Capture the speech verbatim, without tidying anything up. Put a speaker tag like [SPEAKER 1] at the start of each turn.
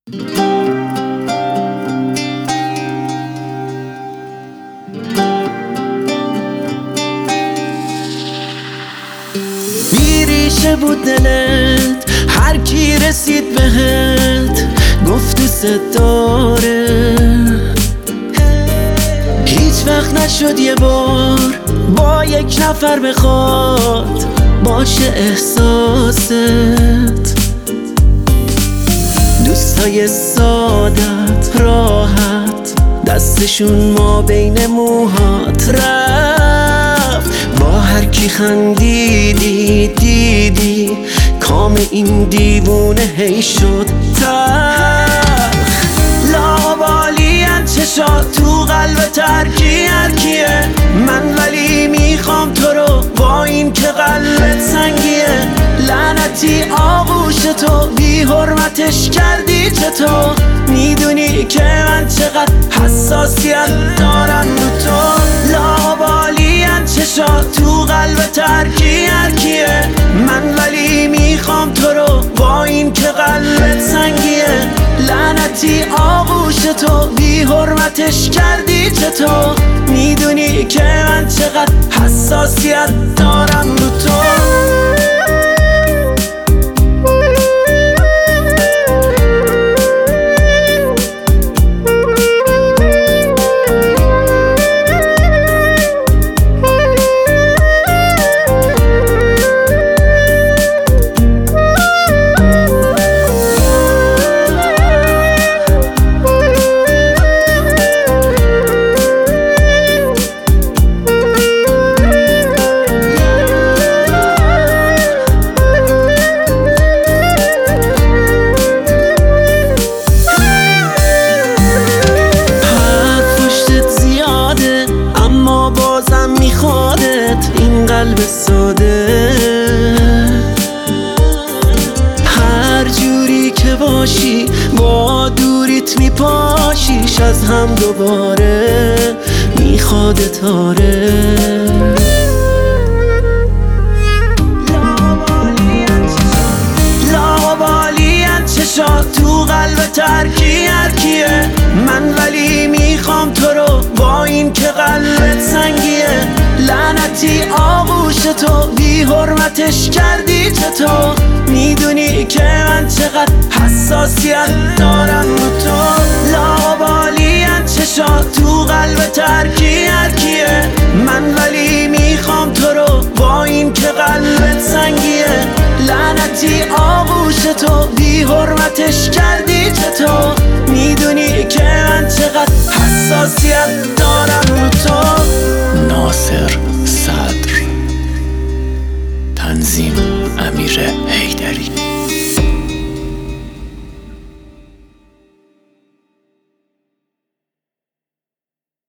[SPEAKER 1] بیریشه بود دلت، هر کی رسید بهت گفت دوست داره. هیچ وقت نشد یه بار با یک نفر بخواد باشه احساست. دوستای سادت راحت دستشون ما بین موهات رفت. با هر کی خندیدی دیدی کام این دیوونه هی شد تلخ. لاابالی‌اند چشات تو قلب ترکی هر کیه، من ولی میخوام تو رو با این که قلبت سنگیه. لعنتی آغوش تو بی حرمتش کردی چطور؟ میدونی که من چقدر حساسیت دارم رو تو. لاابالی‌اند چشات تو قلب ترکی هر کیه، من ولی میخوام تو رو با این که قلبت سنگیه. لعنتی آغوش تو بی حرمتش کردی چطور؟ میدونی که من چقدر حساسیت دارم رو تو. بازم میخوادت این قلب ساده، هر جوری که باشی با دوریت میپاشیش از هم دوباره میخوادت آره. لاابالی‌اند چشات تو قلب ترکی هر کیه، من ولی میخوام تو رو با این که قلبت سنگیه. لعنتی آغوش تو بی حرمتش کردی چطور؟ میدونی که من چقدر حساسیت دارم رو تو. لاابالی‌اند چشات تو قلب ترکی هر کیه، من ولی میخوام تو رو با این که قلبت سنگیه. لعنتی آغوش تو بی حرمتش کردی چطور؟ میدونی که من چقدر حساسیت دارم رو تو.
[SPEAKER 2] ناصر صدر، تنظیم امیر